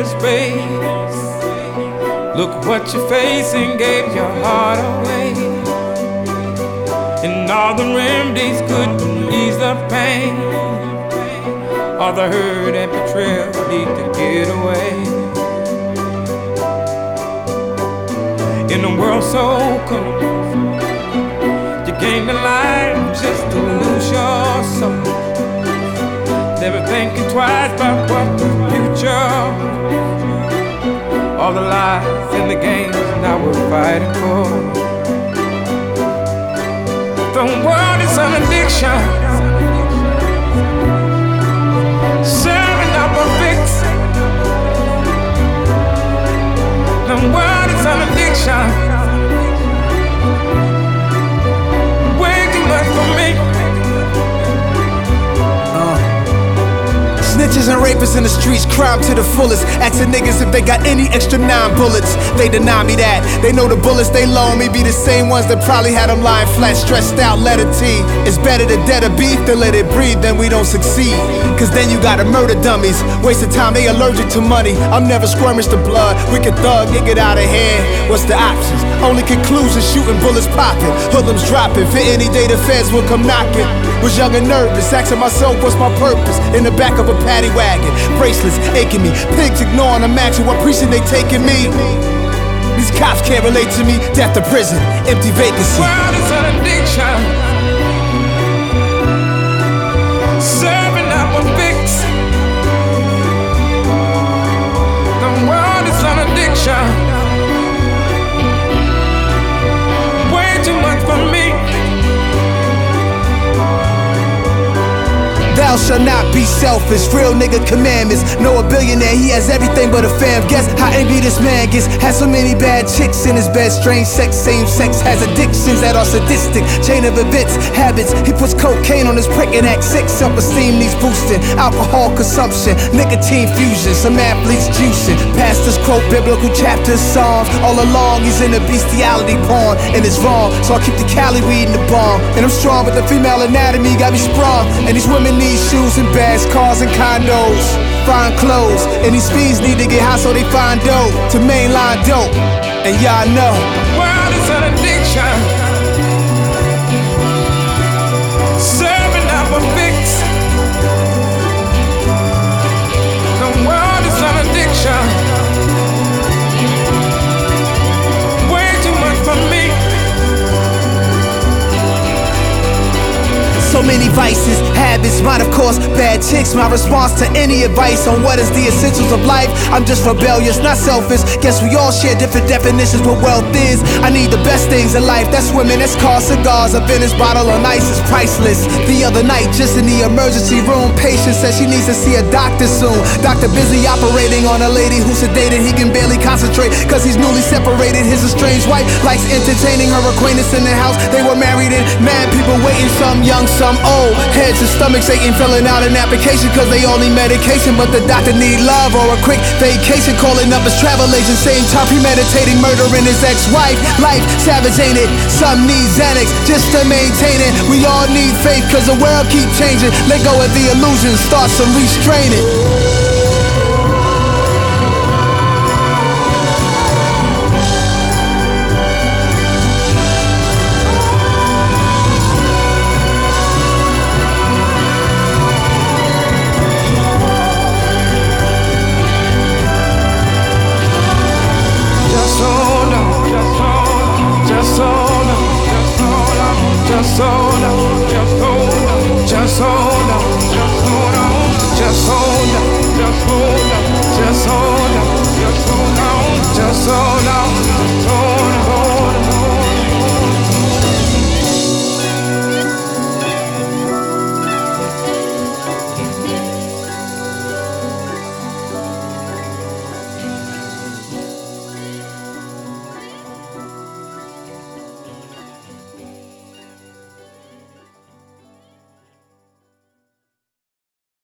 inner space. Look what you're facing, gave your heart away. And all the remedies couldn't ease the pain. All the hurt and betrayal need to get away. In a world so cold, you gain the life just to lose your soul. Never thinking twice about what the future. All the lies and the games now we're fighting for. The world is an addiction, serving up a fix. The world is an addiction, way too much for me. Snitches and rapists in the streets, crime to the fullest. Asking niggas if they got any extra 9 bullets. They deny me that. They know the bullets they loan me be the same ones that probably had them lying flat, stressed out, letter T. It's better to dead a beef than let it breathe, then we don't succeed. Cause then you gotta murder dummies. Waste of time, they allergic to money. I'm never squirmish to blood. Wicked thug, get out of hand. What's the options? Only conclusion, shooting bullets popping. Hoodlums dropping, for any day the feds will come knocking. Was young and nervous, asking myself what's my purpose. In the back of a paddy wagon, bracelets aching me. Pigs ignoring, imagine what precinct they taking me. These cops can't relate to me. Death to prison, empty vacancy. The world is an addiction, serving up a fix. The world is an addiction, way too much for me. Thou shalt not be selfish, real nigga commandments. Know a billionaire, he has everything but a fam. Guess how angry this man gets. Has so many bad chicks in his bed. Strange sex, same sex, has addictions that are sadistic. Chain of events, habits. He puts cocaine on his prick and act sick. Self-esteem needs boosting. Alcohol consumption, nicotine fusion. Some athletes juicing. Pastors quote biblical chapters, psalms. All along he's in a bestiality porn, and it's wrong. So I keep the Cali weed in the bomb. And I'm strong, but the female anatomy got me sprung. And these women need shoes and bags, cars and condos, fine clothes, and these fiends need to get high so they find dope to mainline dope. And y'all know the world is an addiction, serving up a fix. The world is an addiction, way too much for me. so many vices, habits, mine of course, bad chicks. My response to any advice on what is the essentials of life, I'm just rebellious, not selfish. Guess we all share different definitions what wealth is. I need the best things in life, that's women, that's cars, cigars. A Venice bottle on ice is priceless. The other night, just in the emergency room, patient says she needs to see a doctor soon. Doctor busy operating on a lady who's sedated. He can barely concentrate cause he's newly separated. His estranged wife likes entertaining her acquaintance in the house they were married in. Mad people waiting, some young, some old. Heads and stomachs aching, filling out an application cause they all need medication. But the doctor need love or a quick vacation. Calling up his travel agent, same time premeditating murdering his ex-wife. Life savage, ain't it? Some need Xanax just to maintain it. We all need faith cause the world keep changing. Let go of the illusion, start some restraining.